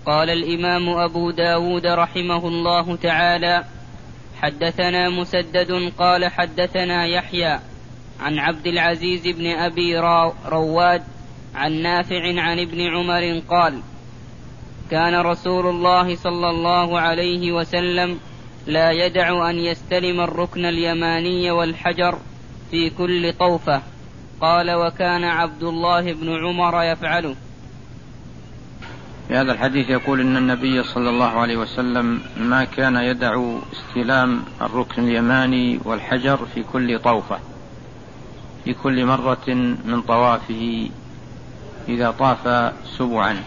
قال الإمام أبو داود رحمه الله تعالى: حدثنا مسدد قال حدثنا يحيى عن عبد العزيز بن أبي رواد عن نافع عن ابن عمر قال: كان رسول الله صلى الله عليه وسلم لا يدع أن يستلم الركن اليماني والحجر في كل طوفة. قال: وكان عبد الله بن عمر يفعله. في هذا الحديث يقول إن النبي صلى الله عليه وسلم ما كان يدع استلام الركن اليماني والحجر في كل طوفة، في كل مرة من طوافه إذا طاف سبعا،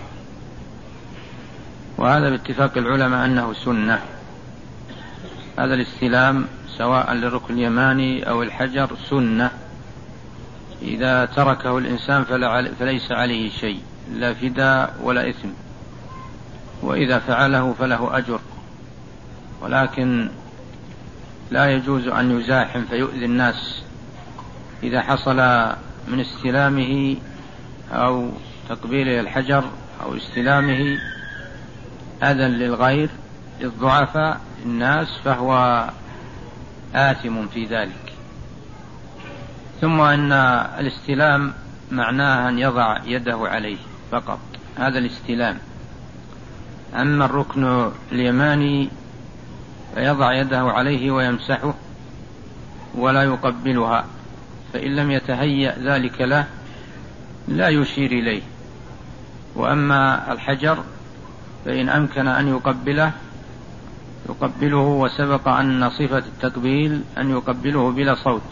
وهذا باتفاق العلماء أنه سنة. هذا الاستلام سواء للركن اليماني أو الحجر سنة، إذا تركه الإنسان فليس عليه شيء، لا فداء ولا إثم، وإذا فعله فله أجر، ولكن لا يجوز أن يزاحم فيؤذي الناس إذا حصل من استلامه أو تقبيله الحجر أو استلامه أذى للغير للضعفاء الناس فهو آثم في ذلك. ثم أن الاستلام معناه أن يضع يده عليه فقط، هذا الاستلام. أما الركن اليماني فيضع يده عليه ويمسحه ولا يقبلها، فإن لم يتهيأ ذلك له لا يشير إليه. وأما الحجر فإن أمكن أن يقبله، وسبق أن صفة التقبيل أن يقبله بلا صوت،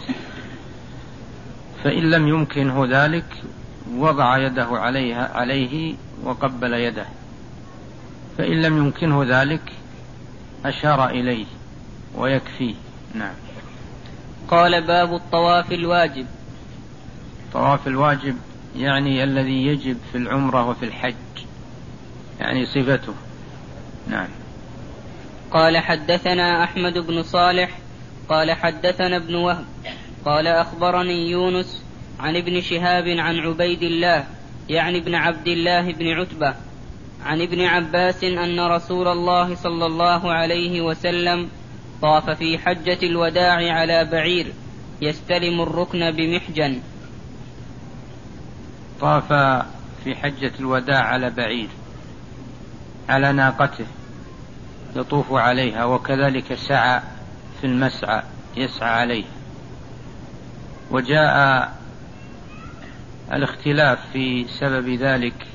فإن لم يمكنه ذلك وضع يده عليه وقبل يده، فإن لم يمكنه ذلك أشار إليه ويكفيه. نعم. قال: باب الطواف الواجب. طواف الواجب يعني الذي يجب في العمرة وفي الحج، يعني صفته. نعم. قال: حدثنا أحمد بن صالح قال حدثنا ابن وهب قال أخبرني يونس عن ابن شهاب عن عبيد الله يعني ابن عبد الله بن عتبة عن ابن عباس أن رسول الله صلى الله عليه وسلم طاف في حجة الوداع على بعير يستلم الركن بمحجن. طاف في حجة الوداع على بعير، على ناقته يطوف عليها، وكذلك سعى في المسعى يسعى عليه. وجاء الاختلاف في سبب ذلك،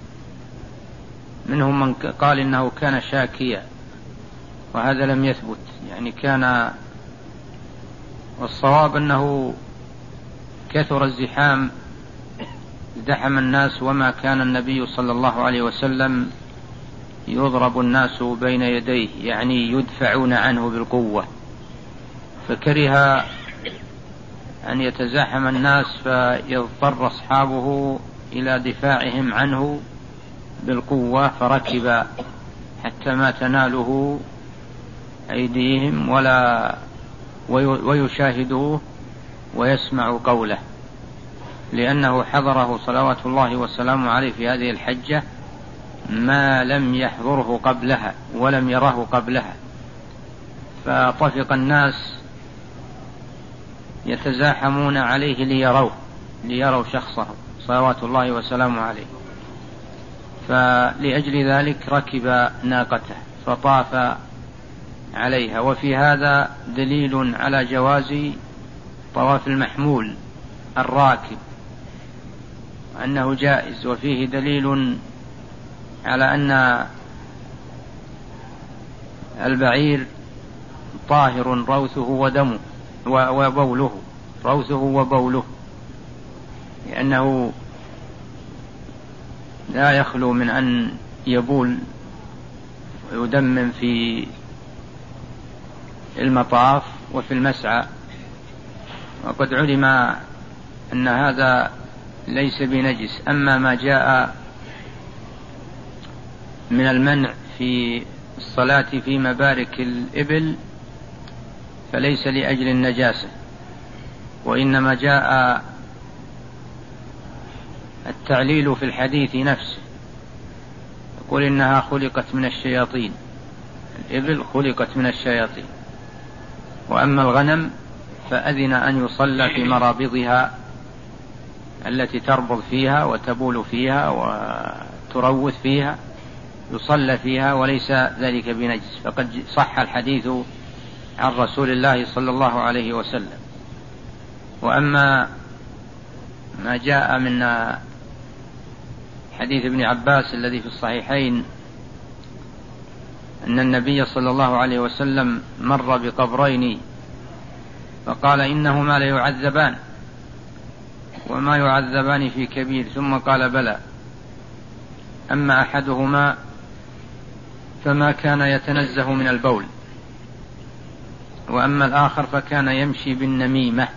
منهم من قال إنه كان شاكيا، وهذا لم يثبت، يعني كان، والصواب أنه كثر الزحام، ازدحم الناس، وما كان النبي صلى الله عليه وسلم يضرب الناس بين يديه، يعني يدفعون عنه بالقوة، فكره أن يتزاحم الناس فيضطر أصحابه إلى دفاعهم عنه بالقوة، فركب حتى ما تناله أيديهم ويشاهدوه ويسمع قوله، لأنه حضره صلوات الله وسلامه عليه في هذه الحجة ما لم يحضره قبلها ولم يره قبلها، فطفق الناس يتزاحمون عليه ليروا شخصه صلوات الله وسلامه عليه، فلأجل ذلك ركب ناقته فطاف عليها. وفي هذا دليل على جواز طواف المحمول الراكب، أنه جائز، وفيه دليل على أن البعير طاهر روثه ودمه وبوله، روثه وبوله، لأنه لا يخلو من أن يبول ويدمم في المطاف وفي المسعى، وقد علم أن هذا ليس بنجس. أما ما جاء من المنع في الصلاة في مبارك الإبل فليس لأجل النجاسة، وإنما جاء التعليل في الحديث نفسه. قل إنها خلقت من الشياطين، الإبل خلقت من الشياطين. وأما الغنم فأذن أن يصلى في مرابضها التي تربض فيها وتبول فيها وتروث فيها، يصلى فيها وليس ذلك بنجس، فقد صح الحديث عن رسول الله صلى الله عليه وسلم. وأما ما جاء من حديث ابن عباس الذي في الصحيحين أن النبي صلى الله عليه وسلم مر بقبرين فقال إنهما ليعذبان وما يعذبان في كبير، ثم قال بلى، أما أحدهما فما كان يتنزه من البول، وأما الآخر فكان يمشي بالنميمة،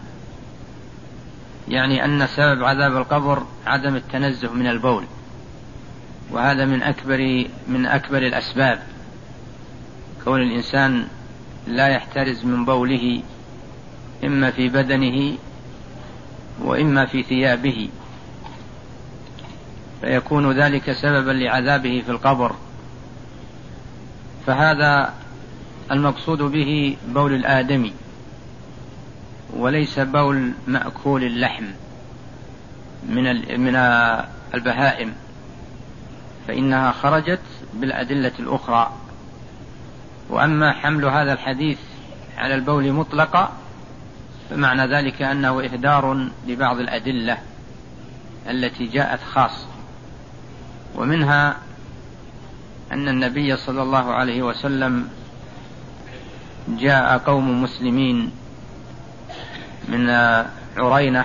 يعني أن سبب عذاب القبر عدم التنزه من البول، وهذا من أكبر الأسباب، كون الإنسان لا يحترز من بوله إما في بدنه وإما في ثيابه، فيكون ذلك سببا لعذابه في القبر. فهذا المقصود به بول الآدمي وليس بول مأكول اللحم من البهائم، فإنها خرجت بالأدلة الأخرى. وأما حمل هذا الحديث على البول مطلقا فمعنى ذلك أنه إهدار لبعض الأدلة التي جاءت خاصة، ومنها أن النبي صلى الله عليه وسلم جاء قوم مسلمين من عرينة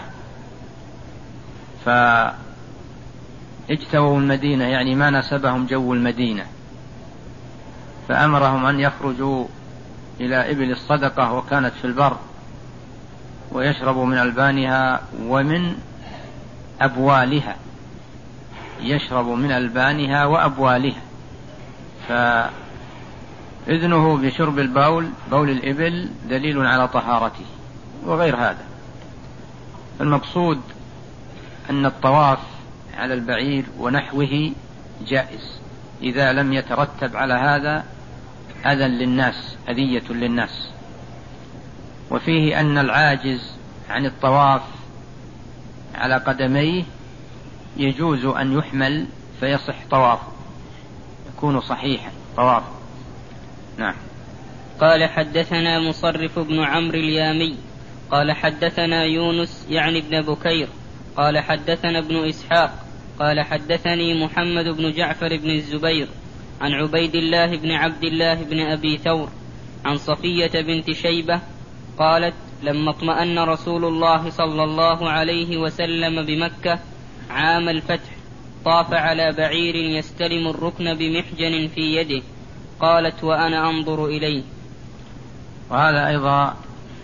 فاجتووا المدينة، يعني ما نسبهم جو المدينة، فأمرهم أن يخرجوا إلى إبل الصدقة وكانت في البر ويشربوا من ألبانها ومن أبوالها، يشرب من ألبانها وأبوالها، فإذنه بشرب بول الإبل دليل على طهارته وغير هذا. المقصود أن الطواف على البعير ونحوه جائز إذا لم يترتب على هذا أذى للناس، أذية للناس. وفيه أن العاجز عن الطواف على قدميه يجوز أن يحمل فيصح طوافه، يكون صحيحا طوافه. نعم. قال حدثنا مصرف بن عمرو اليامي قال حدثنا يونس يعني ابن بكير قال حدثنا ابن إسحاق قال حدثني محمد بن جعفر بن الزبير عن عبيد الله بن عبد الله بن أبي ثور عن صفية بنت شيبة قالت لما اطمأن رسول الله صلى الله عليه وسلم بمكة عام الفتح طاف على بعير يستلم الركن بمحجن في يده، قالت وأنا أنظر إليه. وهذا أيضا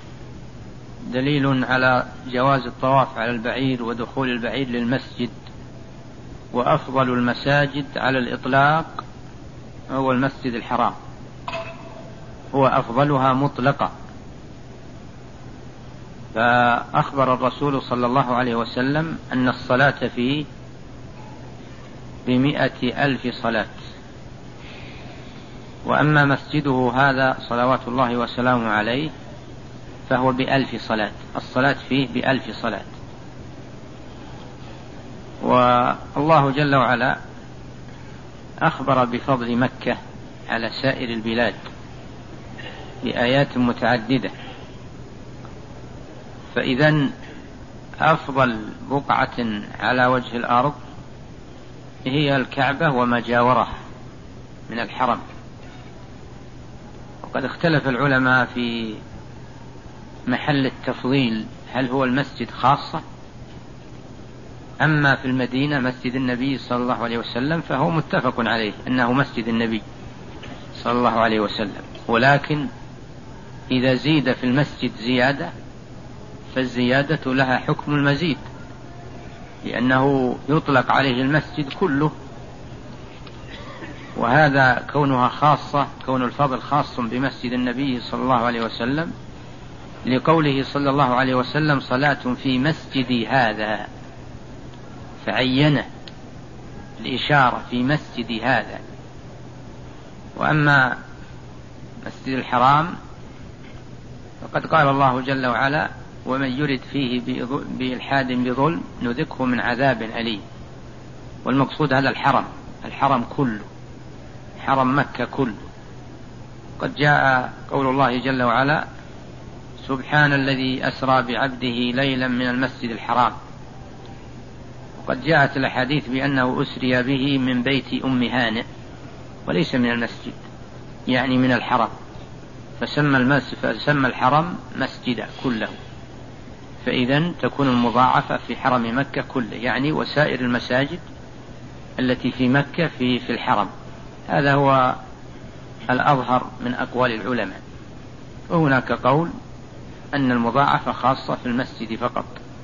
دليل على جواز الطواف على البعير ودخول البعير للمسجد. وأفضل المساجد على الإطلاق هو المسجد الحرام، هو أفضلها مطلقا. فأخبر الرسول صلى الله عليه وسلم أن الصلاة فيه ب100,000 صلاة. وأما مسجده هذا صلوات الله وسلامه عليه فهو ب1,000 صلاة، الصلاة فيه ب1,000 صلاة. والله جل وعلا أخبر بفضل مكة على سائر البلاد بآيات متعددة، فإذن أفضل بقعة على وجه الأرض هي الكعبة وما جاورها من الحرم. وقد اختلف العلماء في محل التفضيل، هل هو المسجد خاصة؟ أما في المدينة مسجد النبي صلى الله عليه وسلم فهو متفق عليه أنه مسجد النبي صلى الله عليه وسلم، ولكن إذا زيد في المسجد زيادة فالزيادة لها حكم المزيد، لأنه يطلق عليه المسجد كله. وهذا كونها خاصة، كون الفضل خاص بمسجد النبي صلى الله عليه وسلم لقوله صلى الله عليه وسلم صلاة في مسجدي هذا، فعينه الإشارة في مسجد هذا. وأما مسجد الحرام فقد قال الله جل وعلا: ومن يرد فيه بإلحاد بظلم نذقه من عذاب أليم. والمقصود هذا الحرم كله، حرم مكة كله. قد جاء قول الله جل وعلا: سبحان الذي أسرى بعبده ليلا من المسجد الحرام. وقد جاءت الأحاديث بأنه أسري به من بيت أم هانئ وليس من المسجد، يعني من الحرم، فسمى الحرم مسجدا كله. فإذن تكون المضاعفة في حرم مكة كله، يعني وسائر المساجد التي في مكة في الحرم. هذا هو الأظهر من أقوال العلماء. وهناك قول أن المضاعفة خاصة في المسجد فقط.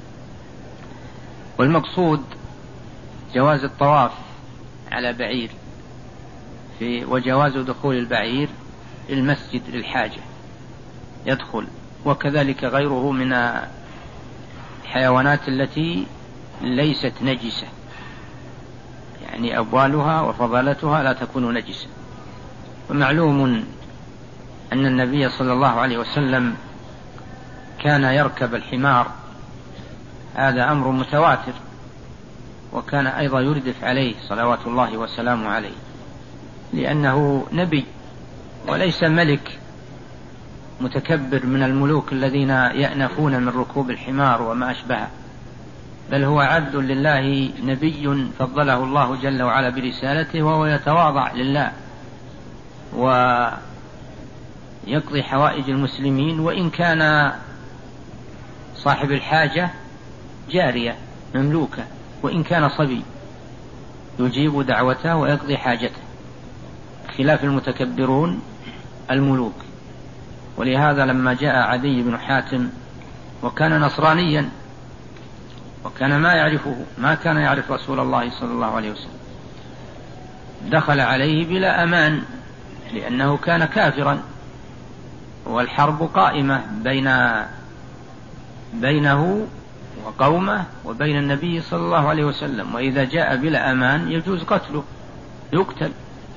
والمقصود جواز الطواف على بعير وجواز دخول البعير المسجد للحاجة يدخل، وكذلك غيره من الحيوانات التي ليست نجسة، يعني أبوالها وفضلاتها لا تكون نجسة. ومعلوم أن النبي صلى الله عليه وسلم كان يركب الحمار، هذا أمر متواتر، وكان أيضا يردف عليه صلوات الله وسلامه عليه، لأنه نبي وليس ملك متكبر من الملوك الذين يأنفون من ركوب الحمار وما أشبهه، بل هو عبد لله نبي فضله الله جل وعلا برسالته، وهو يتواضع لله ويقضي حوائج المسلمين، وإن كان صاحب الحاجة جارية مملوكة، وإن كان صبي يجيب دعوته ويقضي حاجته، خلاف المتكبرون الملوك. ولهذا لما جاء عدي بن حاتم وكان نصرانيا وكان ما كان يعرف رسول الله صلى الله عليه وسلم، دخل عليه بلا أمان لأنه كان كافرا، والحرب قائمة بينه وقومه وبين النبي صلى الله عليه وسلم، وإذا جاء بلا أمان يجوز قتله، يقتل.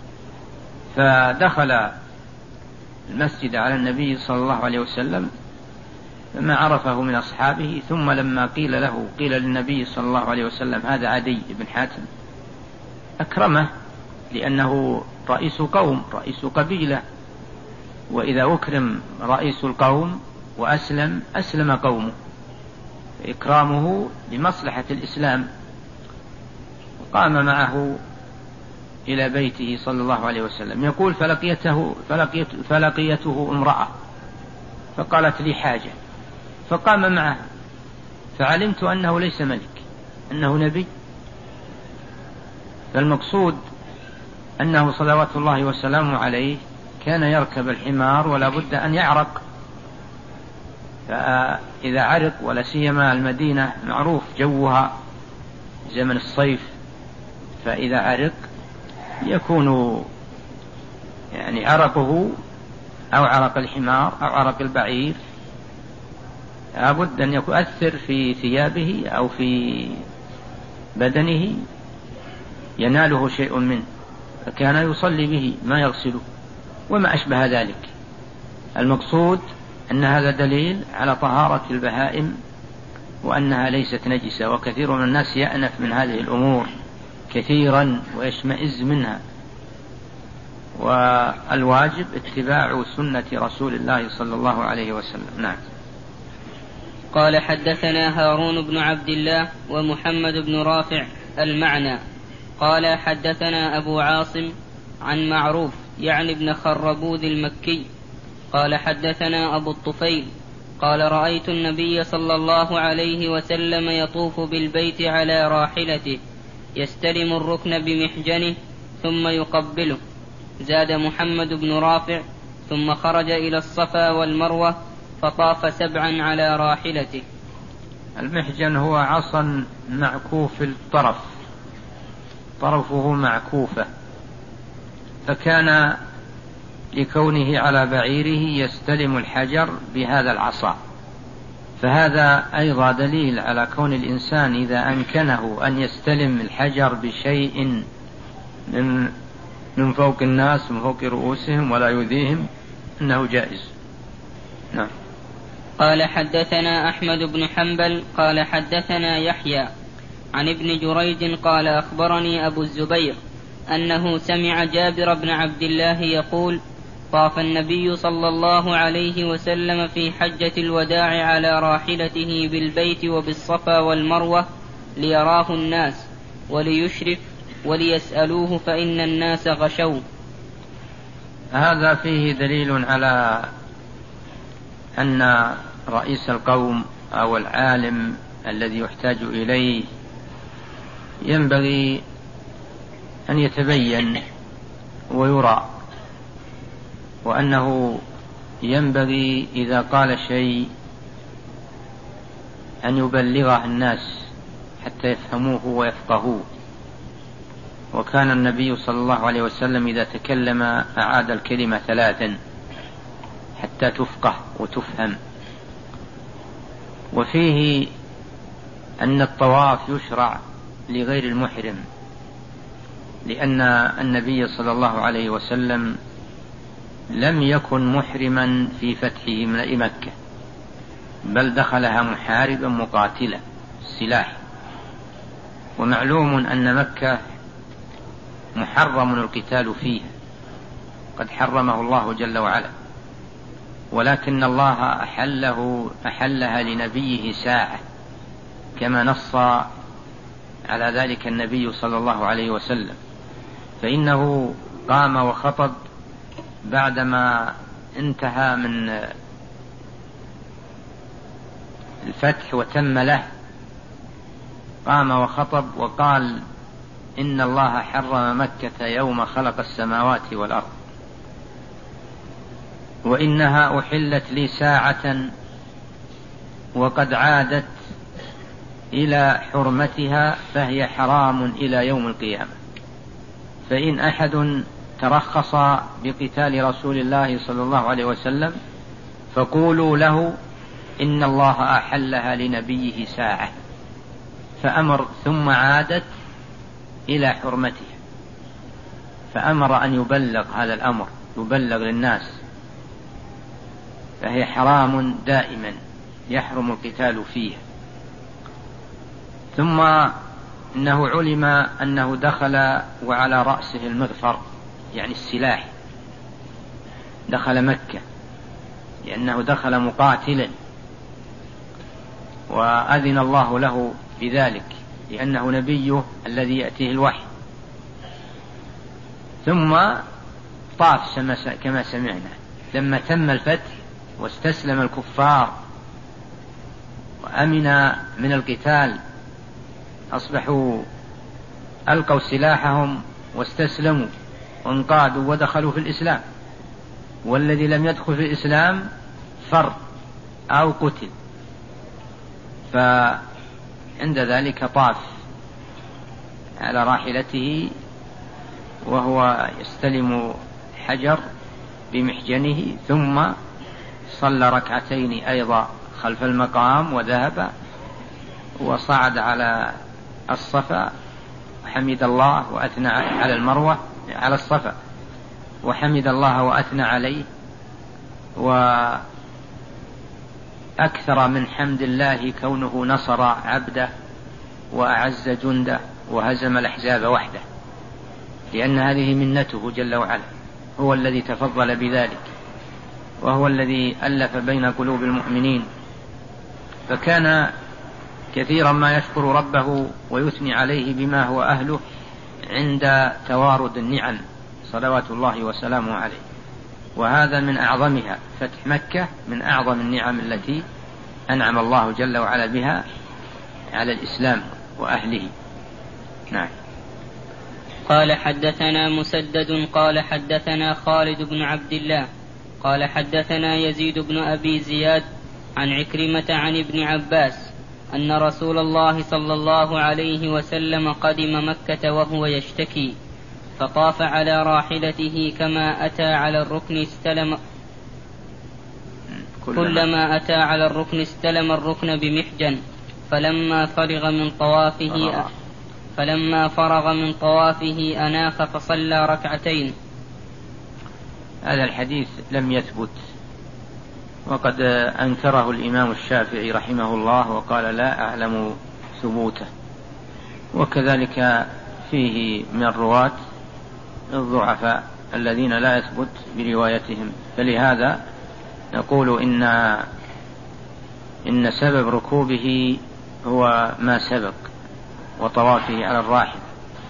فدخل المسجد على النبي صلى الله عليه وسلم فما عرفه من أصحابه، ثم لما قيل للنبي صلى الله عليه وسلم هذا عدي بن حاتم، أكرمه لأنه رئيس قوم، رئيس قبيلة، وإذا أكرم رئيس القوم وأسلم أسلم قومه، إكرامه لمصلحة الإسلام. وقام معه إلى بيته صلى الله عليه وسلم، يقول فلقيته امرأة فقالت لي حاجة، فقام معه، فعلمت أنه ليس ملك، أنه نبي. فالمقصود أنه صلوات الله وسلامه عليه كان يركب الحمار ولا بد أن يعرق، فإذا عرق، ولا سيما المدينة معروف جوها زمن الصيف، فإذا عرق يكون يعني عرقه أو عرق الحمار أو عرق البعير لابد أن يؤثر في ثيابه أو في بدنه، يناله شيء منه، فكان يصلي به ما يغسله وما أشبه ذلك. المقصود أن هذا دليل على طهارة البهائم وأنها ليست نجسة، وكثير من الناس يأنف من هذه الأمور كثيرا ويشمئز منها، والواجب اتباع سنة رسول الله صلى الله عليه وسلم. نعم. قال حدثنا هارون بن عبد الله ومحمد بن رافع المعنى قال حدثنا أبو عاصم عن معروف يعني ابن خربوذ المكي قال حدثنا أبو الطفيل قال رأيت النبي صلى الله عليه وسلم يطوف بالبيت على راحلته يستلم الركن بمحجنه ثم يقبله. زاد محمد بن رافع ثم خرج إلى الصفا والمروة فطاف 7 على راحلته. المحجن هو عصا معكوف الطرف، طرفه معكوفة، فكان لكونه على بعيره يستلم الحجر بهذا العصا فهذا أيضا دليل على كون الإنسان إذا أمكنه أن يستلم الحجر بشيء من فوق الناس، من فوق رؤوسهم، ولا يؤذيهم، أنه جائز. نعم. قال حدثنا أحمد بن حنبل قال حدثنا يحيى عن ابن جريج قال أخبرني أبو الزبير أنه سمع جابر بن عبد الله يقول: طاف النبي صلى الله عليه وسلم في حجة الوداع على راحلته بالبيت وبالصفا والمروة ليراه الناس وليشرف وليسألوه فإن الناس غشوه. هذا فيه دليل على أن رئيس القوم أو العالم الذي يحتاج إليه ينبغي أن يتبين ويرى، وأنه ينبغي إذا قال شيء أن يبلغه الناس حتى يفهموه ويفقهوه. وكان النبي صلى الله عليه وسلم إذا تكلم أعاد الكلمة 3 حتى تفقه وتفهم. وفيه أن الطواف يشرع لغير المحرم، لأن النبي صلى الله عليه وسلم لم يكن محرما في فتحه من مكة، بل دخلها محاربا مقاتلا السلاح. ومعلوم أن مكة محرم القتال فيها، قد حرمه الله جل وعلا، ولكن الله أحلها لنبيه ساعة، كما نص على ذلك النبي صلى الله عليه وسلم. فإنه قام وخطب بعدما انتهى من الفتح وتم له، قام وخطب وقال: إن الله حرم مكة يوم خلق السماوات والأرض، وإنها أحلت لي ساعة وقد عادت إلى حرمتها فهي حرام إلى يوم القيامة. فإن أحد ترخص بقتال رسول الله صلى الله عليه وسلم فقولوا له إن الله أحلها لنبيه ساعة، فأمر ثم عادت إلى حرمتها، فأمر أن يبلغ هذا الأمر، يبلغ للناس، فهي حرام دائما يحرم القتال فيها. ثم إنه علم أنه دخل وعلى رأسه المغفر، يعني السلاح، دخل مكة لأنه دخل مقاتلا، وأذن الله له بذلك لأنه نبيه الذي يأتيه الوحي. ثم طاف كما سمعنا لما تم الفتح واستسلم الكفار وأمن من القتال، أصبحوا ألقوا سلاحهم واستسلموا وانقادوا ودخلوا في الإسلام، والذي لم يدخل في الإسلام فر أو قتل. فعند ذلك طاف على راحلته وهو يستلم حجر بمحجنه، ثم صلى 2 أيضا خلف المقام وذهب وصعد على الصفا وحمد الله وأثنى على المروة على الصفا وحمد الله وأثنى عليه، وأكثر من حمد الله كونه نصر عبده وأعز جنده وهزم الأحزاب وحده، لأن هذه منته جل وعلا، هو الذي تفضل بذلك، وهو الذي ألف بين قلوب المؤمنين. فكان كثيرا ما يشكر ربه ويثني عليه بما هو أهله عند توارد النعم صلوات الله وسلامه عليه، وهذا من أعظمها. فتح مكة من أعظم النعم التي أنعم الله جل وعلا بها على الإسلام وأهله. نعم. قال حدثنا مسدد قال حدثنا خالد بن عبد الله قال حدثنا يزيد بن أبي زياد عن عكرمة عن ابن عباس أن رسول الله صلى الله عليه وسلم قدم مكة وهو يشتكي، فطاف على راحلته كما أتى على الركن كلما أتى على الركن استلم الركن بمحجن، فلما فرغ من طوافه أناخ فصلى ركعتين. هذا الحديث لم يثبت، وقد أنكره الإمام الشافعي رحمه الله وقال لا أعلم ثبوته، وكذلك فيه من الرواة الضعفاء الذين لا يثبت بروايتهم، فلهذا نقول إن سبب ركوبه هو ما سبق وطوافه على الراحل،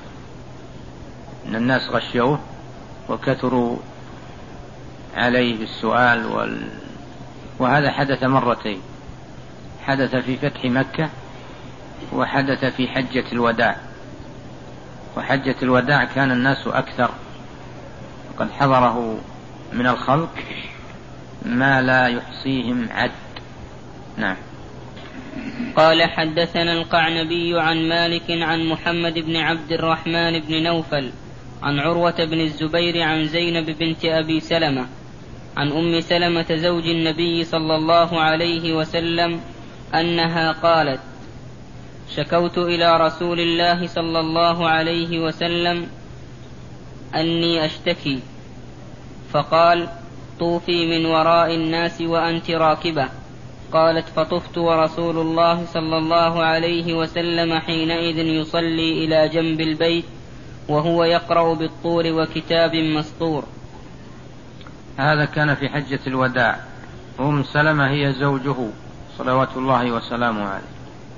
إن الناس غشيوه وكثروا عليه بالسؤال وهذا حدث مرتين، حدث في فتح مكة وحدث في حجة الوداع. وحجة الوداع كان الناس أكثر، وقد حضره من الخلق ما لا يحصيهم عد. نعم. قال حدثنا القعنبي عن مالك عن محمد بن عبد الرحمن بن نوفل عن عروة بن الزبير عن زينب بنت أبي سلمة عن أم سلمة زوج النبي صلى الله عليه وسلم أنها قالت: شكوت إلى رسول الله صلى الله عليه وسلم أني أشتكي، فقال: طوفي من وراء الناس وأنت راكبة. قالت: فطفت ورسول الله صلى الله عليه وسلم حينئذ يصلي إلى جنب البيت وهو يقرأ بالطور وكتاب مسطور. هذا كان في حجة الوداع، أم سلمة هي زوجه صلوات الله وسلامه عليه.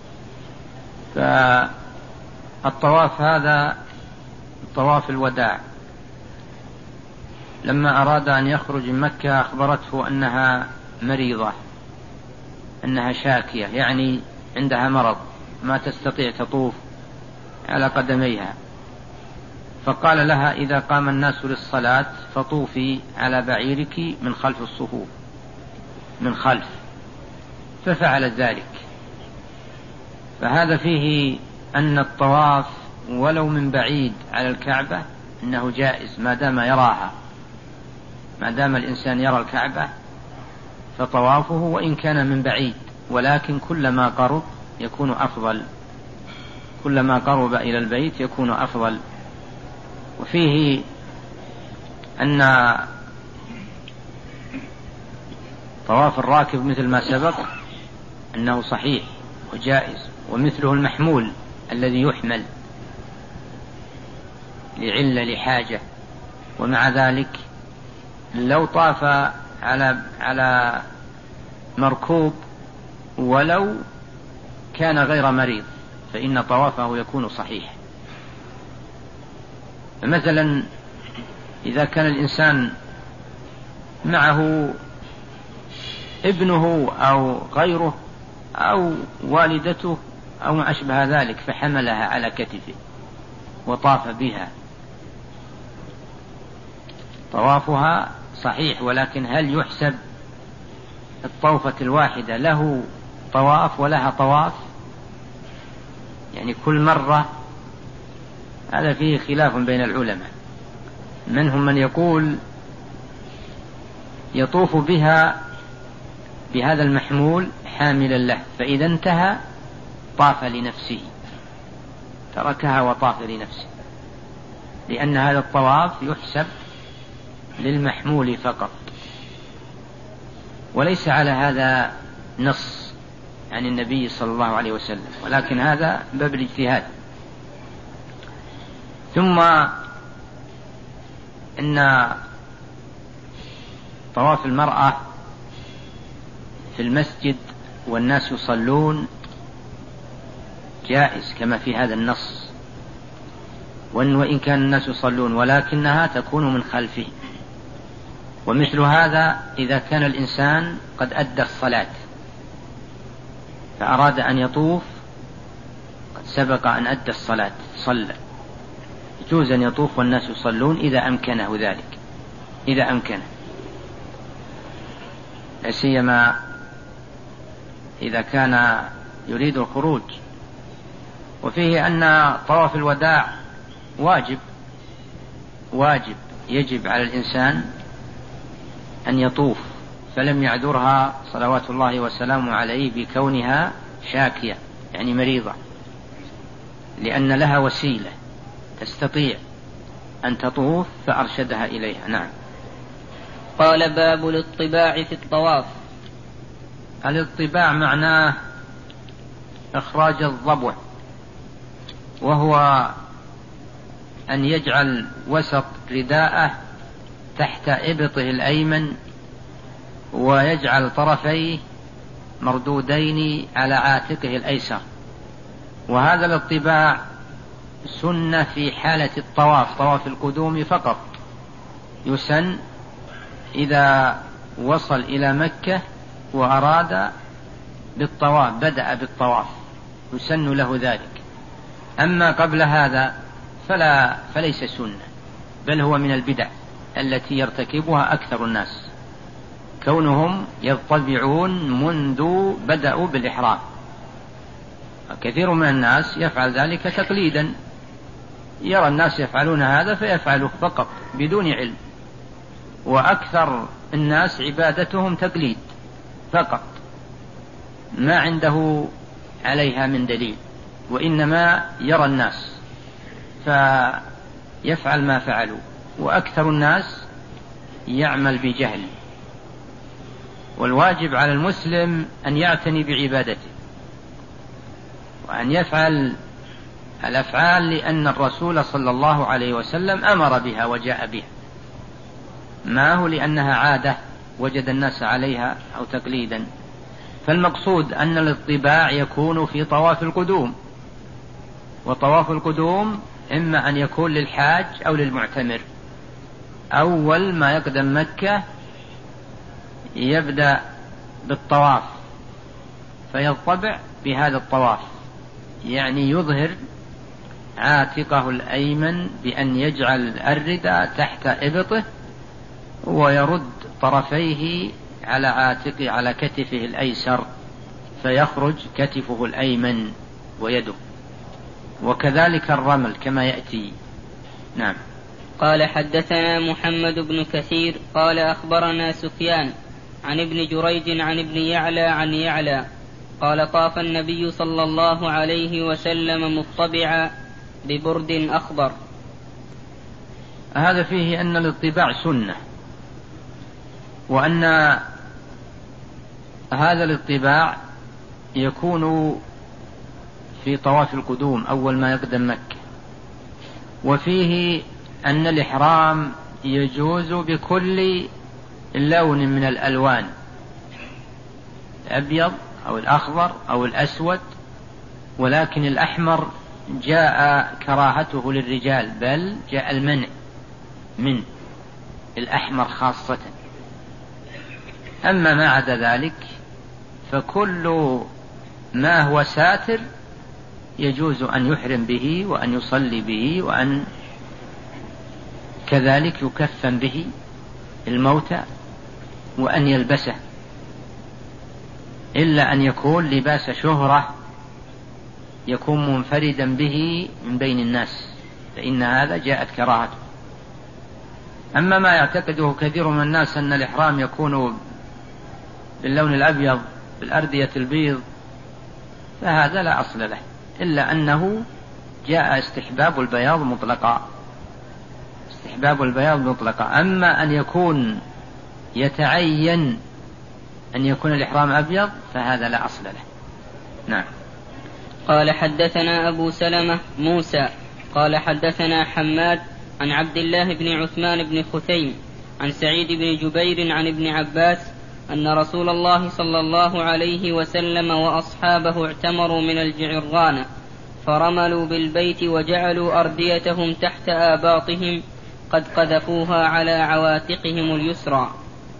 فالطواف هذا طواف الوداع، لما أراد أن يخرج من مكة أخبرته أنها مريضة، أنها شاكية، يعني عندها مرض ما تستطيع تطوف على قدميها، فقال لها: إذا قام الناس للصلاة فطوفي على بعيرك من خلف الصفوف، من خلف، ففعلت ذلك. فهذا فيه أن الطواف ولو من بعيد على الكعبة إنه جائز ما دام يراها، ما دام الإنسان يرى الكعبة فطوافه وإن كان من بعيد، ولكن كلما قرب يكون أفضل، كلما قرب إلى البيت يكون أفضل. وفيه أن طواف الراكب مثل ما سبق أنه صحيح وجائز، ومثله المحمول الذي يحمل لعلة لحاجة. ومع ذلك لو طاف على مركوب ولو كان غير مريض فإن طوافه يكون صحيح. مثلا إذا كان الإنسان معه ابنه أو غيره أو والدته أو ما أشبه ذلك فحملها على كتفه وطاف بها، طوافها صحيح، ولكن هل يحسب الطوفة الواحدة له طواف ولها طواف؟ يعني كل مرة؟ هذا فيه خلاف بين العلماء، منهم من يقول يطوف بها بهذا المحمول حاملا له، فإذا انتهى طاف لنفسه، تركها وطاف لنفسه، لأن هذا الطواف يحسب للمحمول فقط، وليس على هذا نص عن النبي صلى الله عليه وسلم، ولكن هذا باب الاجتهاد. ثم إن طواف المرأة في المسجد والناس يصلون جائز كما في هذا النص، وإن كان الناس يصلون ولكنها تكون من خلفه. ومثل هذا إذا كان الإنسان قد أدى الصلاة فأراد أن يطوف، قد سبق أن أدى الصلاة صلى، يجوز أن يطوف والناس يصلون إذا أمكنه ذلك، إذا أمكنه، لا سيما إذا كان يريد الخروج. وفيه أن طواف الوداع واجب يجب على الإنسان أن يطوف فلم يعذرها صلوات الله وسلامه عليه بكونها شاكية يعني مريضة، لأن لها وسيلة تستطيع أن تطوف فأرشدها إليها. نعم. قال: باب الاطباع في الطواف. الاطباع معناه إخراج الضبع، وهو أن يجعل وسط رداءه تحت إبطه الأيمن، ويجعل طرفيه مردودين على عاتقه الأيسر. وهذا الاطباع سنة في حالة الطواف، طواف القدوم فقط. يسن إذا وصل إلى مكة وأراد بالطواف، بدأ بالطواف، يسن له ذلك. أما قبل هذا فليس سنة، بل هو من البدع التي يرتكبها أكثر الناس، كونهم يطبعون منذ بدأوا بالإحرام. كثير من الناس يفعل ذلك تقليدا، يرى الناس يفعلون هذا فيفعله فقط بدون علم، وأكثر الناس عبادتهم تقليد فقط، ما عنده عليها من دليل، وإنما يرى الناس فيفعل ما فعلوا. وأكثر الناس يعمل بجهل، والواجب على المسلم أن يعتني بعبادته وأن يفعل الأفعال، لأن الرسول صلى الله عليه وسلم أمر بها وجاء بها، ما هو لأنها عادة وجد الناس عليها أو تقليدا. فالمقصود أن الاطباع يكون في طواف القدوم، وطواف القدوم إما أن يكون للحاج أو للمعتمر. أول ما يقدم مكة يبدأ بالطواف فيطبع بهذا الطواف، يعني يظهر عاتقه الأيمن بأن يجعل الرداء تحت إبطه، ويرد طرفيه على عاتقه على كتفه الأيسر، فيخرج كتفه الأيمن ويده، وكذلك الرمل كما يأتي. نعم. قال: حدثنا محمد بن كثير قال أخبرنا سفيان عن ابن جريج عن ابن يعلى عن يعلى قال: طاف النبي صلى الله عليه وسلم مطبعا ببرد أخضر. هذا فيه أن الاطباع سنة، وأن هذا الاطباع يكون في طواف القدوم أول ما يقدم مكة. وفيه أن الإحرام يجوز بكل لون من الألوان، الأبيض أو الأخضر أو الأسود، ولكن الأحمر جاء كراهته للرجال، بل جاء المنع من الأحمر خاصة. أما ما عدا ذلك فكل ما هو ساتر يجوز أن يحرم به وأن يصلي به، وأن كذلك يكفن به الموتى، وأن يلبسه، إلا أن يكون لباس شهرة يكون منفردا به من بين الناس، فإن هذا جاءت كراهته. أما ما يعتقده كثير من الناس أن الإحرام يكون باللون الأبيض بالأردية البيض، فهذا لا أصل له، إلا أنه جاء استحباب البياض مطلقا، استحباب البياض مطلقا. أما أن يكون يتعين أن يكون الإحرام أبيض فهذا لا أصل له. نعم. قال: حدثنا أبو سلمة موسى قال: حدثنا حماد عن عبد الله بن عثمان بن خثيم عن سعيد بن جبير عن ابن عباس أن رسول الله صلى الله عليه وسلم وأصحابه اعتمروا من الجعرانة، فرملوا بالبيت وجعلوا أرديتهم تحت آباطهم قد قذفوها على عواتقهم اليسرى.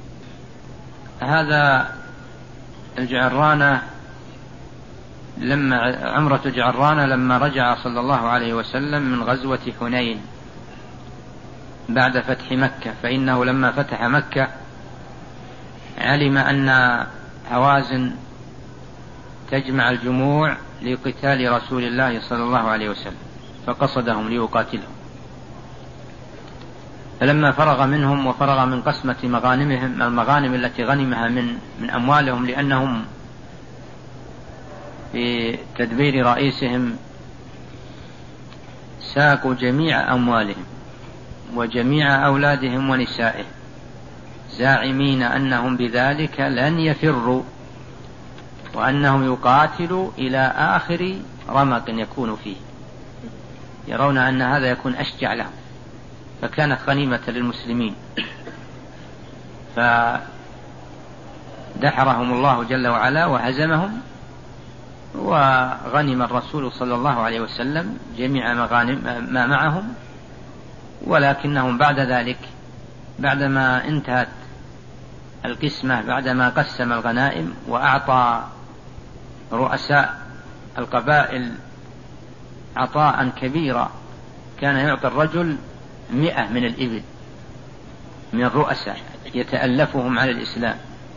هذا الجعرانة لما عمرة جعرانة لما رجع صلى الله عليه وسلم من غزوة حنين بعد فتح مكة، فإنه لما فتح مكة علم أن هوازن تجمع الجموع لقتال رسول الله صلى الله عليه وسلم، فقصدهم ليقاتلهم. فلما فرغ منهم وفرغ من قسمة مغانمهم المغانم التي غنمها من أموالهم، لأنهم في تدبير رئيسهم ساقوا جميع أموالهم وجميع أولادهم ونسائهم زاعمين أنهم بذلك لن يفروا، وأنهم يقاتلوا إلى آخر رمق يكون فيه، يرون أن هذا يكون أشجع لهم، فكانت غنيمة للمسلمين، فدحرهم الله جل وعلا وهزمهم، وغنم الرسول صلى الله عليه وسلم جميع مغانم ما معهم. ولكنهم بعد ذلك بعدما انتهت القسمة، بعدما قسم الغنائم وأعطى رؤساء القبائل عطاء كبيرا، كان يعطي الرجل 100 من الإبل من الرؤساء يتألفهم على الإسلام.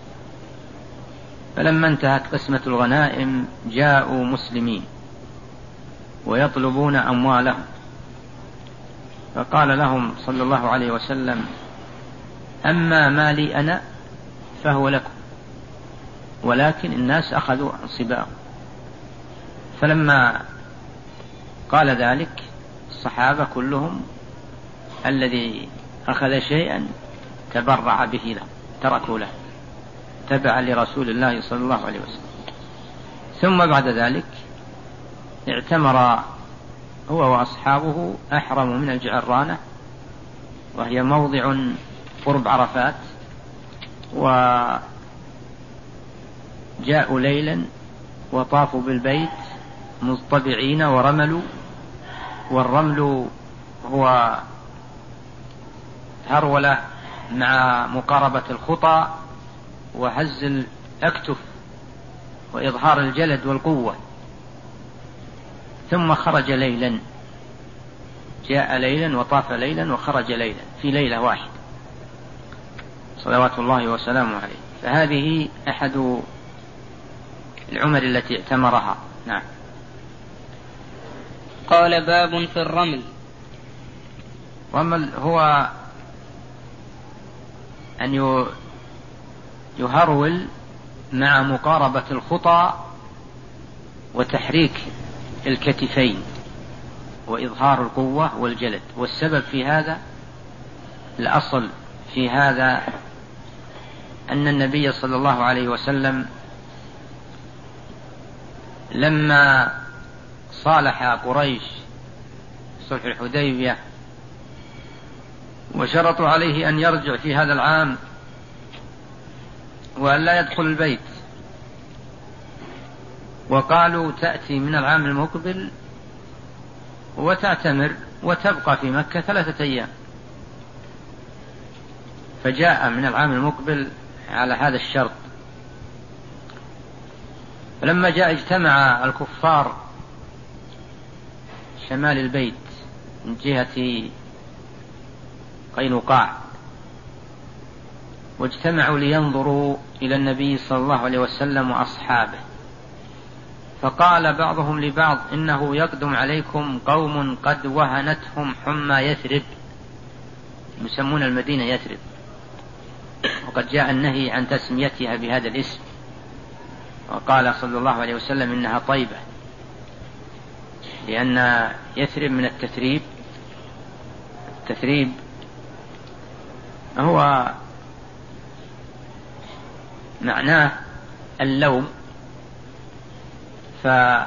فلما انتهت قسمة الغنائم جاءوا مسلمين ويطلبون أموالهم، فقال لهم صلى الله عليه وسلم: أما مالي أنا فهو لكم، ولكن الناس أخذوا أنصباهم. فلما قال ذلك الصحابة كلهم الذي أخذ شيئا تبرع به له، تركوا له تبعا لرسول الله صلى الله عليه وسلم. ثم بعد ذلك اعتمر هو وأصحابه، أحرموا من الجعرانة وهي موضع قرب عرفات، وجاءوا ليلا وطافوا بالبيت مصطبعين ورملوا، والرمل هو هرولة مع مقاربة الخطى وهز الأكتف وإظهار الجلد والقوة. ثم خرج ليلا، جاء ليلا وطاف ليلا وخرج ليلا في ليلة واحدة صلوات الله وسلامه عليه. فهذه أحد العمر التي اعتمرها. نعم. قال: باب في الرمل. رمل هو أن يهرول مع مقاربة الخطى وتحريك الكتفين وإظهار القوة والجلد. والسبب في هذا، الأصل في هذا أن النبي صلى الله عليه وسلم لما صالح قريش صلح الحديبية وشرطوا عليه أن يرجع في هذا العام وأن لا يدخل البيت، وقالوا تأتي من العام المقبل وتعتمر وتبقى في مكة 3 أيام، فجاء من العام المقبل على هذا الشرط. فلما جاء اجتمع الكفار شمال البيت من جهة قينقاع، واجتمعوا لينظروا إلى النبي صلى الله عليه وسلم وأصحابه، فقال بعضهم لبعض: إنه يقدم عليكم قوم قد وهنتهم حمى يثرب، يسمون المدينة يثرب، وقد جاء النهي عن تسميتها بهذا الاسم، وقال صلى الله عليه وسلم إنها طيبة، لأن يثرب من التثريب. التثريب هو معناه اللوم. فأوحى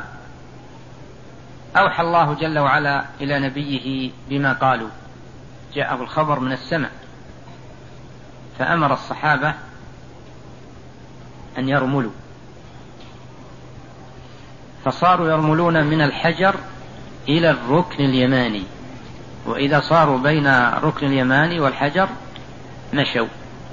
الله جل وعلا إلى نبيه بما قالوا، جاءه الخبر من السماء، فأمر الصحابة أن يرملوا، فصاروا يرملون من الحجر إلى الركن اليماني، وإذا صاروا بين الركن اليماني والحجر مشوا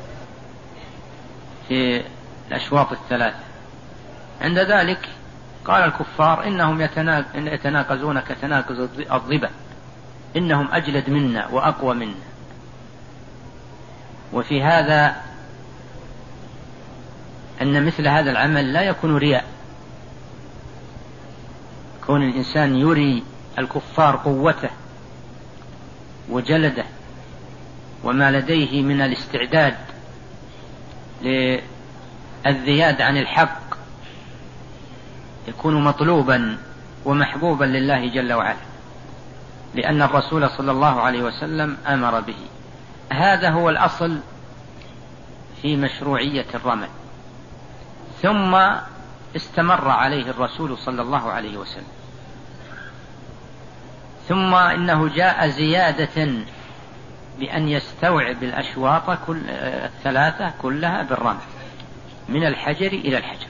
في الأشواط 3. عند ذلك قال الكفار: إنهم يتناقزون كتناقز الظبا، إنهم أجلد منا وأقوى منا. وفي هذا أن مثل هذا العمل لا يكون رياء، كون الإنسان يري الكفار قوته وجلده وما لديه من الاستعداد للذياد عن الحق يكون مطلوبا ومحبوبا لله جل وعلا، لأن الرسول صلى الله عليه وسلم أمر به. هذا هو الأصل في مشروعية الرمل، ثم استمر عليه الرسول صلى الله عليه وسلم، ثم إنه جاء زيادة بأن يستوعب الأشواط الثلاثة كلها بالرمل من الحجر إلى الحجر،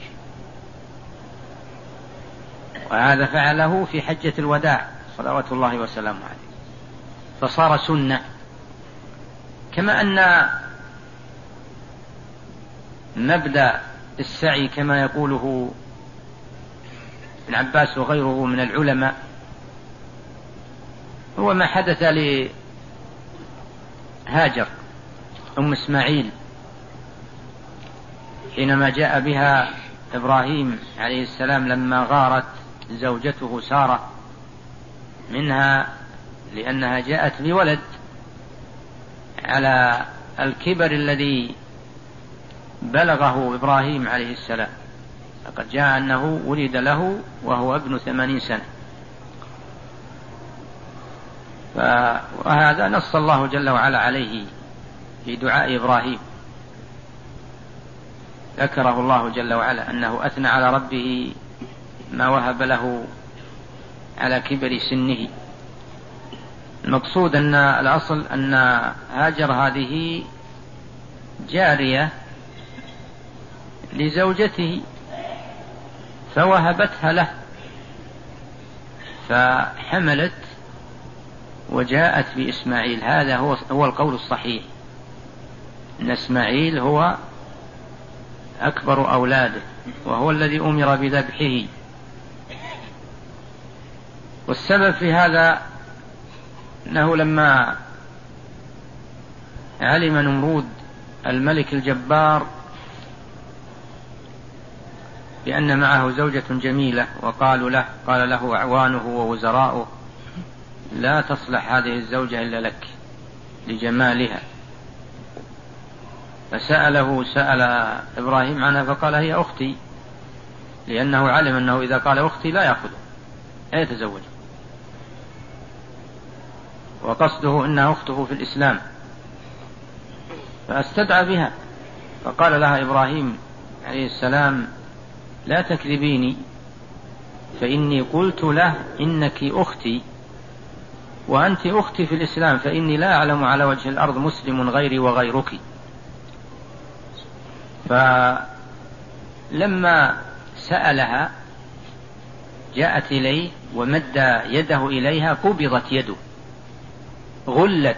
وهذا فعله في حجة الوداع صلوات الله وسلامه عليه، فصار سنة. كما أن مبدأ السعي كما يقوله ابن عباس وغيره من العلماء هو ما حدث لهاجر أم إسماعيل حينما جاء بها إبراهيم عليه السلام لما غارت زوجته سارة منها لأنها جاءت بولد على الكبر الذي بلغه إبراهيم عليه السلام، فقد جاء أنه ولد له وهو ابن 80 سنة. وهذا نص الله جل وعلا عليه في دعاء إبراهيم، ذكره الله جل وعلا أنه أثنى على ربه ما وهب له على كبر سنه. المقصود أن الأصل أن هاجر هذه جارية لزوجته فوهبتها له، فحملت وجاءت بإسماعيل. هذا هو القول الصحيح، أن إسماعيل هو أكبر أولاده وهو الذي أمر بذبحه. والسبب في هذا أنه لما علم نمرود الملك الجبار بأن معه زوجة جميلة قال له أعوانه ووزراؤه لا تصلح هذه الزوجة إلا لك لجمالها، سأل إبراهيم عنها فقال هي أختي، لأنه علم أنه إذا قال أختي لا يأخذه لا يتزوج، وقصده أنها أخته في الإسلام، فاستدعى بها. فقال لها إبراهيم عليه السلام لا تكذبيني، فإني قلت له إنك أختي وأنت أختي في الإسلام، فإني لا أعلم على وجه الأرض مسلم غيري وغيرك. فلما سألها جاءت إليه ومد يده إليها قبضت يده غلت،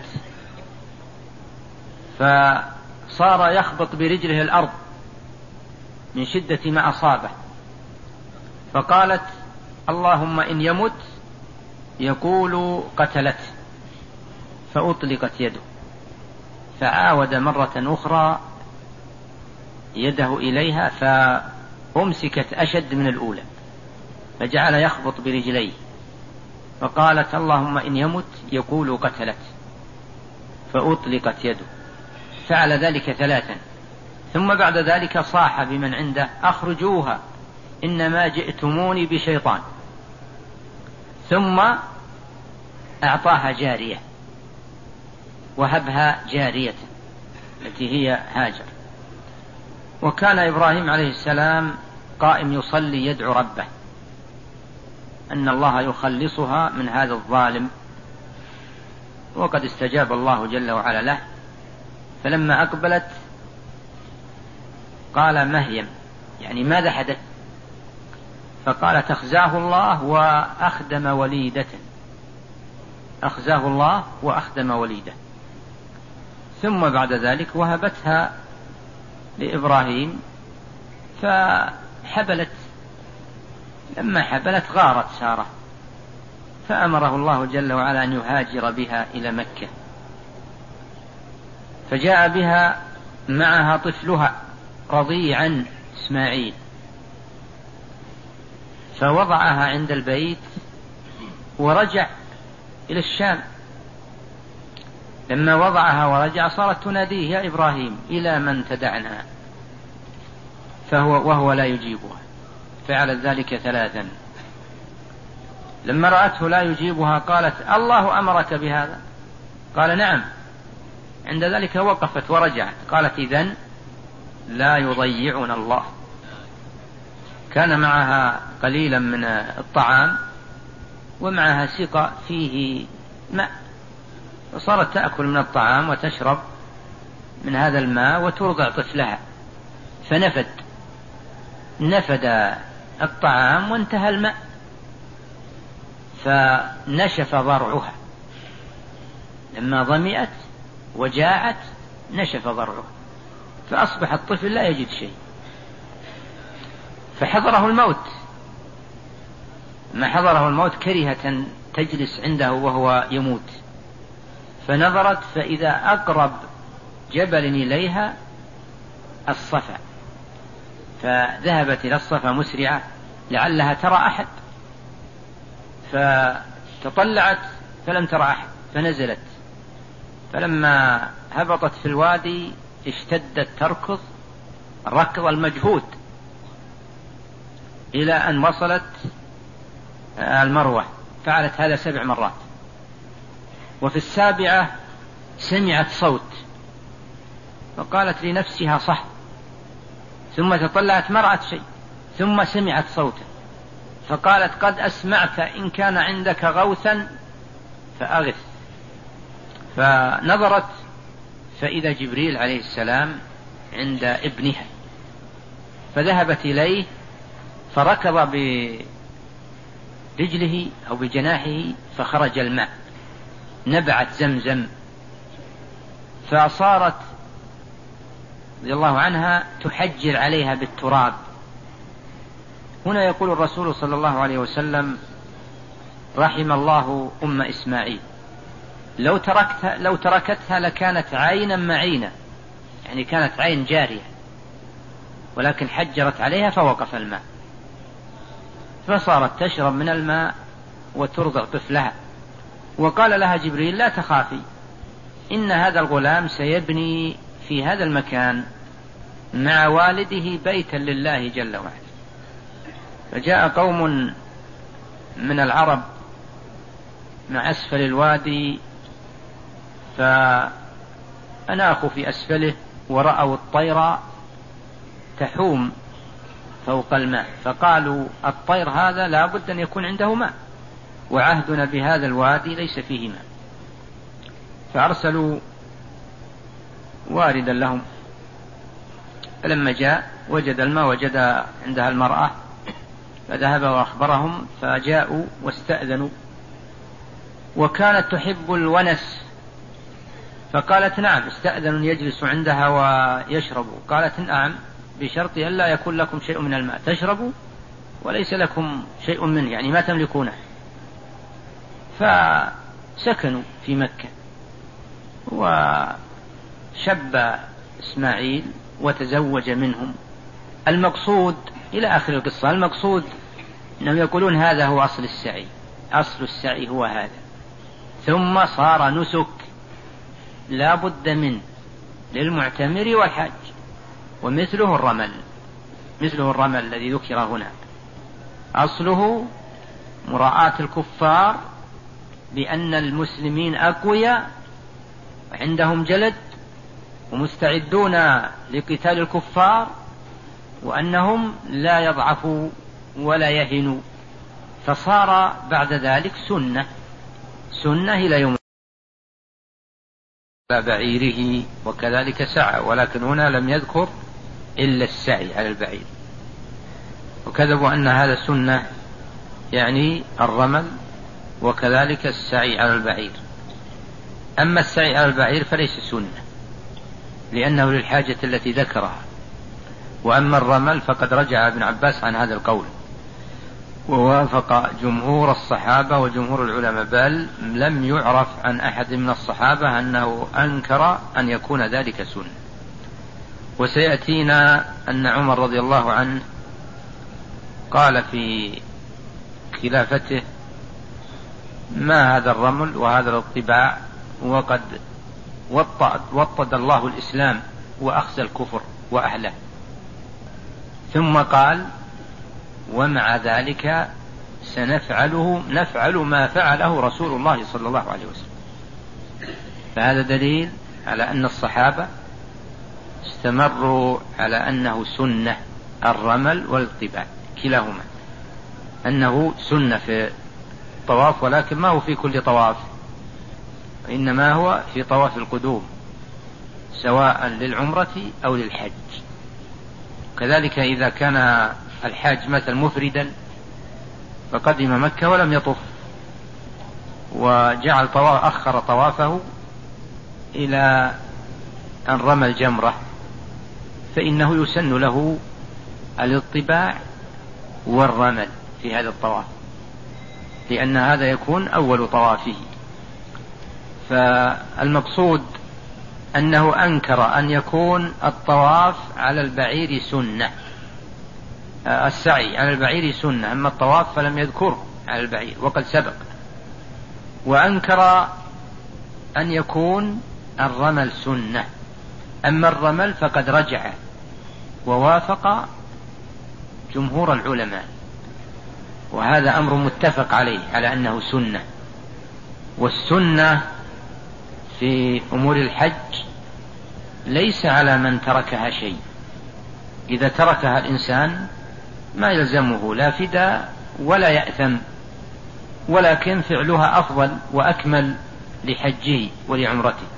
فصار يخبط برجله الأرض من شدة ما أصابه، فقالت اللهم إن يمت يقول قتلته، فأطلقت يده، فعاود مرة أخرى يده إليها فأمسكت أشد من الأولى، فجعل يخبط برجليه، فقالت اللهم إن يمت يقول قتلته، فأطلقت يده. فعل ذلك 3، ثم بعد ذلك صاح بمن عنده أخرجوها إنما جئتموني بشيطان، ثم أعطاها جارية وهبها جارية التي هي هاجر. وكان إبراهيم عليه السلام قائم يصلي يدعو ربه أن الله يخلصها من هذا الظالم، وقد استجاب الله جل وعلا له. فلما أقبلت قال مهيم، يعني ماذا حدث؟ فقال أخزاه الله وأخدم وليدة، أخزاه الله وأخدم وليدة. ثم بعد ذلك وهبتها لإبراهيم فحبلت، لما حبلت غارت سارة، فأمره الله جل وعلا أن يهاجر بها إلى مكة، فجاء بها معها طفلها رضيعا إسماعيل، فوضعها عند البيت ورجع إلى الشام. لما وضعها ورجع صارت تناديه: يا إبراهيم إلى من تدعنا؟ وهو لا يجيبها، فعلت ذلك 3. لما رأته لا يجيبها قالت: الله أمرك بهذا؟ قال: نعم. عند ذلك وقفت ورجعت، قالت: إذن لا يضيعنا الله. كان معها قليلا من الطعام ومعها سقاء فيه ماء، وصارت تأكل من الطعام وتشرب من هذا الماء وترضع طفلها، نفد الطعام وانتهى الماء، فنشف ضرعها. لما ظمئت وجاعت نشف ضرعها، فأصبح الطفل لا يجد شيء، فحضره الموت. ما حضره الموت كرهة تجلس عنده وهو يموت، فنظرت فإذا أقرب جبل إليها الصفا، فذهبت إلى الصفا مسرعة لعلها ترى أحد، فتطلعت فلم ترى أحد، فنزلت. فلما هبطت في الوادي اشتدت تركض ركض المجهود إلى أن وصلت المروة، فعلت هذا 7 مرات. وفي 7 سمعت صوت فقالت لنفسها: صح. ثم تطلعت ما رأت شيء، ثم سمعت صوتا فقالت: قد أسمعت، إن كان عندك غوثا فأغث. فنظرت فإذا جبريل عليه السلام عند ابنها، فذهبت إليه فركض برجله أو بجناحه فخرج الماء، نبعت زمزم، فصارت رضي الله عنها تحجر عليها بالتراب. هنا يقول الرسول صلى الله عليه وسلم: رحم الله أم إسماعيل، لو تركتها لكانت عينا معينة، يعني كانت عين جارية، ولكن حجرت عليها فوقف الماء، فصارت تشرب من الماء وترضع طفلها. وقال لها جبريل: لا تخافي، إن هذا الغلام سيبني في هذا المكان مع والده بيتا لله جل وعلا. فجاء قوم من العرب مع أسفل الوادي فأناخوا في أسفله ورأوا الطير تحوم فوق الماء، فقالوا: الطير هذا لا بد أن يكون عنده ماء، وعهدنا بهذا الوادي ليس فيه ماء. فأرسلوا واردا لهم، فلما جاء وجد الماء، وجد عندها المرأة، فذهب وأخبرهم، فجاءوا واستأذنوا، وكانت تحب الونس، فقالت: نعم، استأذن يجلس عندها ويشرب. قالت: نعم، بشرط أن لا يكون لكم شيء من الماء، تشربوا وليس لكم شيء منه، يعني ما تملكونه. فسكنوا في مكة، وشب إسماعيل وتزوج منهم. المقصود إلى آخر القصة، المقصود أنهم يقولون هذا هو أصل السعي، أصل السعي هو هذا، ثم صار نسك لا بد منه للمعتمر والحاج، ومثله الرمل الذي ذكر هنا، أصله مراعاة الكفار بأن المسلمين أقوياء وعندهم جلد ومستعدون لقتال الكفار، وأنهم لا يضعفوا ولا يهنوا. فصار بعد ذلك سنة إلى يوم بعيره، وكذلك سعى، ولكن هنا لم يذكر إلا السعي على البعير، وكذبوا أن هذا سنة، يعني الرمل، وكذلك السعي على البعير. أما السعي على البعير فليس سنة، لأنه للحاجة التي ذكرها. وأما الرمل فقد رجع ابن عباس عن هذا القول، ووافق جمهور الصحابة وجمهور العلماء، بل لم يعرف عن أحد من الصحابة أنه أنكر أن يكون ذلك سنة. وسيأتينا أن عمر رضي الله عنه قال في خلافته: ما هذا الرمل وهذا الاطباع، وقد وطد الله الإسلام وأخزى الكفر وأهله. ثم قال: ومع ذلك نفعل ما فعله رسول الله صلى الله عليه وسلم. فهذا دليل على أن الصحابة استمروا على أنه سنة الرمل والاطباع كلاهما، أنه سنة في الطواف، ولكن ما هو في كل طواف، وإنما هو في طواف القدوم سواء للعمرة أو للحج. كذلك إذا كان الحاج مثل مفردا فقدم مكة ولم يطف وجعل أخر طوافه إلى أن رمى الجمرة، فإنه يسن له الاطباع والرمل في هذا الطواف، لأن هذا يكون أول طوافه. فالمقصود أنه أنكر أن يكون الطواف على البعير سنة، السعي على البعير سنة، أما الطواف فلم يذكره على البعير وقد سبق. وأنكر أن يكون الرمل سنة، أما الرمل فقد رجع ووافق جمهور العلماء، وهذا أمر متفق عليه على أنه سنة. والسنة في أمور الحج ليس على من تركها شيء، إذا تركها الإنسان ما يلزمه لا فداء ولا يأثم، ولكن فعلها أفضل وأكمل لحجه ولعمرته،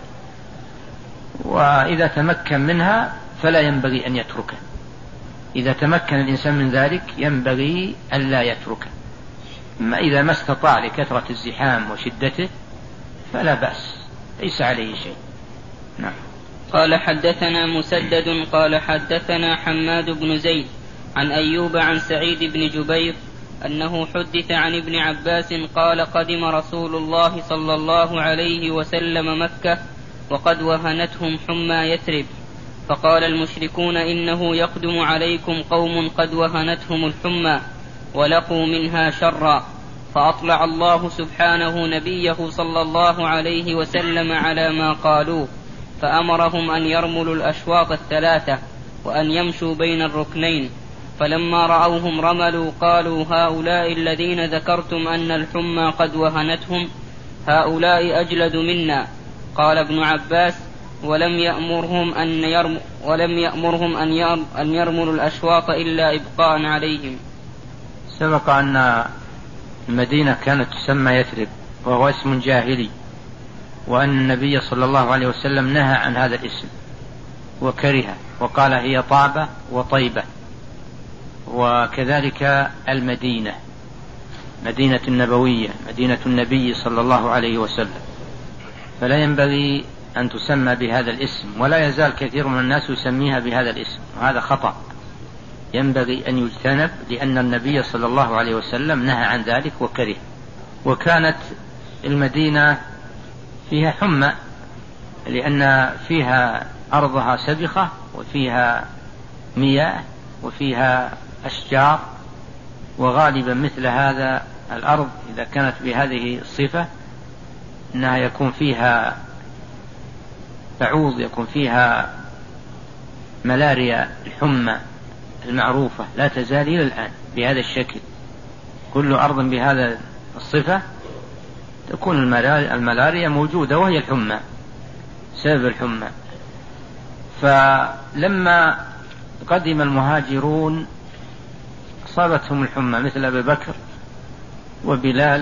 وإذا تمكن منها فلا ينبغي أن يتركه. إذا تمكن الإنسان من ذلك ينبغي أن لا يتركه، أما إذا ما استطاع لكثرة الزحام وشدته فلا بأس، ليس عليه شيء. نعم. قال: حدثنا مسدد قال حدثنا حماد بن زيد عن أيوب عن سعيد بن جبير أنه حدث عن ابن عباس قال: قدم رسول الله صلى الله عليه وسلم مكة وقد وهنتهم حمى يثرب، فقال المشركون: إنه يقدم عليكم قوم قد وهنتهم الحمى ولقوا منها شرا، فأطلع الله سبحانه نبيه صلى الله عليه وسلم على ما قالوه، فأمرهم أن يرملوا الأشواط الثلاثة وأن يمشوا بين الركنين، فلما رأوهم رملوا قالوا: هؤلاء الذين ذكرتم أن الحمى قد وهنتهم هؤلاء أجلد منا. قال ابن عباس: ولم يأمرهم أن يرملوا الأشواط إلا إبقاء عليهم. سبق أن المدينة كانت تسمى يثرب وهو اسم جاهلي، وأن النبي صلى الله عليه وسلم نهى عن هذا الاسم وكرهه وقال: هي طابة وطيبة. وكذلك المدينة، مدينة النبوية، مدينة النبي صلى الله عليه وسلم، فلا ينبغي أن تسمى بهذا الاسم، ولا يزال كثير من الناس يسميها بهذا الاسم، وهذا خطأ ينبغي أن يجتنب، لأن النبي صلى الله عليه وسلم نهى عن ذلك وكره. وكانت المدينة فيها حمى لأن فيها أرضها سبخة وفيها مياه وفيها أشجار، وغالبا مثل هذا الأرض إذا كانت بهذه الصفة أنها يكون فيها بعوض، يكون فيها ملاريا الحمى المعروفة لا تزال إلى الآن بهذا الشكل. كل أرض بهذا الصفة تكون الملاريا موجودة، وهي الحمى سبب الحمى. فلما قدم المهاجرون أصابتهم الحمى مثل أبي بكر وبلال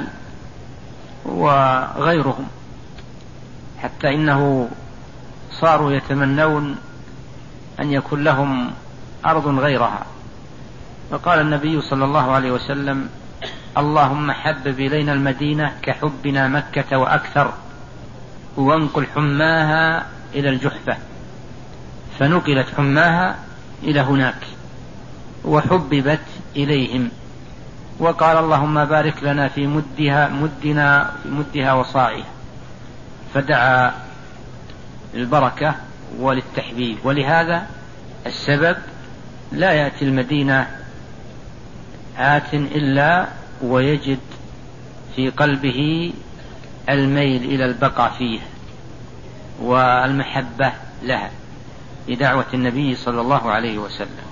وغيرهم، حتى إنه صاروا يتمنون أن يكون لهم أرض غيرها، فقال النبي صلى الله عليه وسلم: اللهم حبب إلينا المدينة كحبنا مكة وأكثر، وانقل حماها إلى الجحفة، فنقلت حماها إلى هناك وحببت إليهم. وقال: اللهم بارك لنا في مدها وصاعها، فدعا البركة وللتحبيب. ولهذا السبب لا يأتي المدينة آت إلا ويجد في قلبه الميل إلى البقاء فيه، والمحبة لها بدعوة النبي صلى الله عليه وسلم.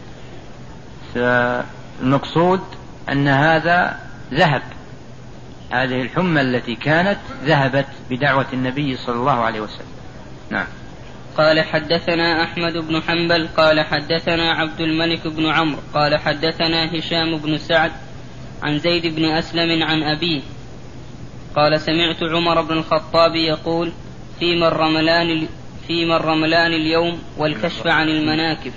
فالمقصود أن هذا ذهب، هذه الحمى التي كانت ذهبت بدعوة النبي صلى الله عليه وسلم. نعم. قال حدثنا أحمد بن حنبل قال حدثنا عبد الملك بن عمرو قال حدثنا هشام بن سعد عن زيد بن أسلم عن أبيه قال سمعت عمر بن الخطاب يقول فيما الرملان اليوم والكشف عن المناكب.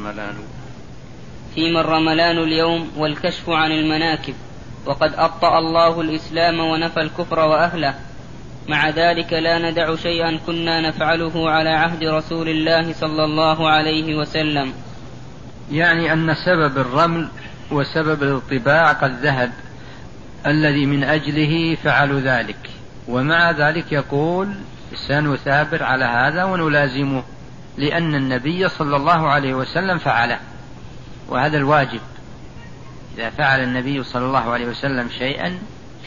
فيما الرملان اليوم والكشف عن المناكب، وقد أبطأ الله الإسلام ونفى الكفر وأهله، مع ذلك لا ندع شيئا كنا نفعله على عهد رسول الله صلى الله عليه وسلم. يعني أن سبب الرمل وسبب الاطباع قد ذهب، الذي من أجله فعلوا ذلك، ومع ذلك يقول سنثابر على هذا ونلازمه، لأن النبي صلى الله عليه وسلم فعله، وهذا الواجب. إذا فعل النبي صلى الله عليه وسلم شيئا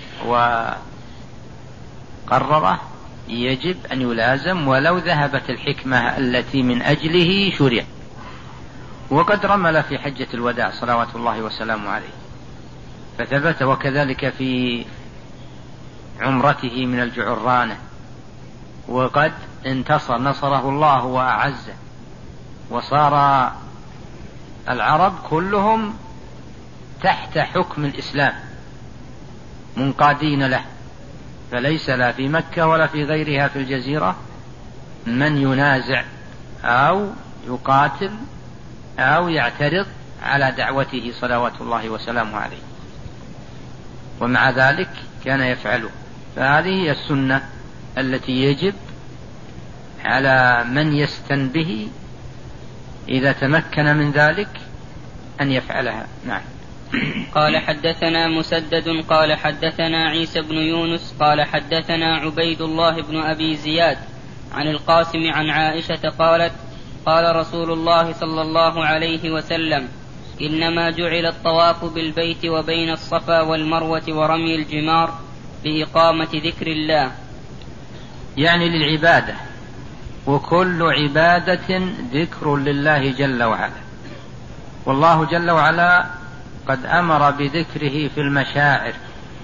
وقرره يجب أن يلازم ولو ذهبت الحكمة التي من أجله شرع. وقد رمل في حجة الوداع صلوات الله وسلامه عليه فثبت، وكذلك في عمرته من الجعرانة، وقد نصره الله وأعزه، وصار العرب كلهم تحت حكم الإسلام منقادين له، فليس لا في مكة ولا في غيرها في الجزيرة من ينازع أو يقاتل أو يعترض على دعوته صلوات الله وسلامه عليه، ومع ذلك كان يفعله. فهذه هي السنة التي يجب على من يستنبه إذا تمكن من ذلك أن يفعلها. نعم. قال حدثنا مسدد قال حدثنا عيسى بن يونس قال حدثنا عبيد الله بن أبي زياد عن القاسم عن عائشة قالت قال رسول الله صلى الله عليه وسلم إنما جعل الطواف بالبيت وبين الصفا والمروة ورمي الجمار لإقامة ذكر الله، يعني للعبادة، وكل عبادة ذكر لله جل وعلا، والله جل وعلا قد أمر بذكره في المشاعر،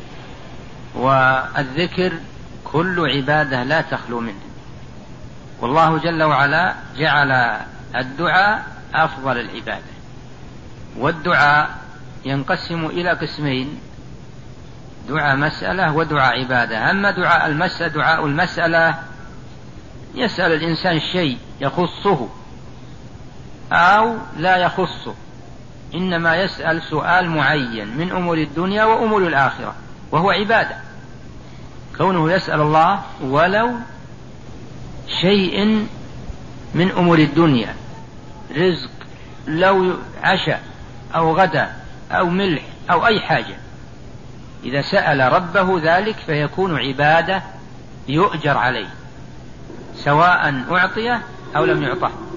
والذكر كل عبادة لا تخلو منه، والله جل وعلا جعل الدعاء أفضل العبادة. والدعاء ينقسم إلى قسمين: دعاء مسألة ودعاء عبادة. أما دعاء المسألة يسأل الإنسان شيء يخصه أو لا يخصه، إنما يسأل سؤال معين من أمور الدنيا وأمور الآخرة، وهو عبادة. كونه يسأل الله ولو شيء من أمور الدنيا، رزق، لو عشاء أو غدا أو ملح أو أي حاجة، إذا سأل ربه ذلك فيكون عبادة يؤجر عليه، سواء أعطيه أو لم يعطه.